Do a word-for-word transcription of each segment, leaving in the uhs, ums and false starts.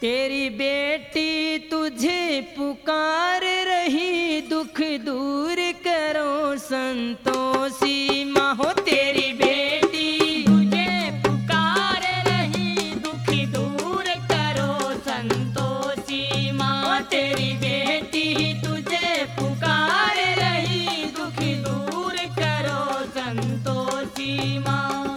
तेरी बेटी तुझे पुकार रही, दुख दूर करो संतोषी माँ हो। तेरी बेटी तुझे पुकार रही, दुख दूर करो संतोषी माँ। तेरी बेटी तुझे पुकार रही, दुख दूर करो संतोषी माँ।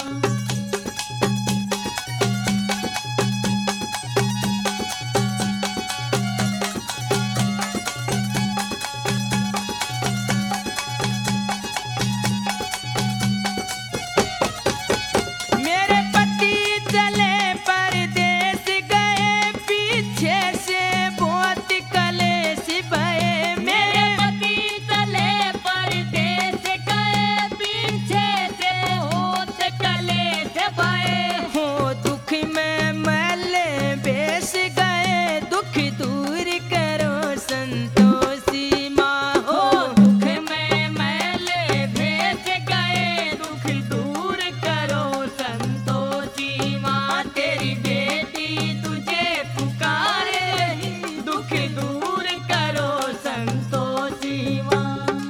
मेरे पति चले परदेस गए, पीछे से बहुत कलेश भये। मेरे पति चले परदेस गए, पीछे से होत कलेश भये। हो दुख में मैले बेस गए, दुख दूर करो संतोषी माँ हो। दुख में मैले भेस गए, दुख दूर करो संतोषी माँ। तेरी बेटी तुझे पुकार रही, दुख दूर करो संतोषी माँ।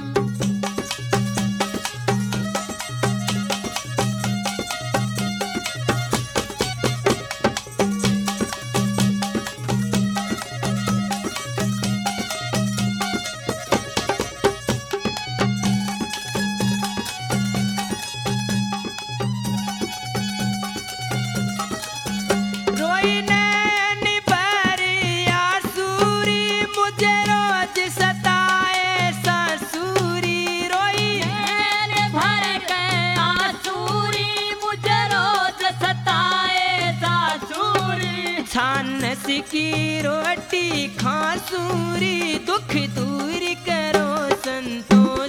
रोई नैन भरी आसूरी, मुझे रोज सताए सासूरी। रोई नैन भर गए आसूरी, मुझे रोज सताए सासूरी। छानस की रोटी खासूरी, दुख दूर करो संतोष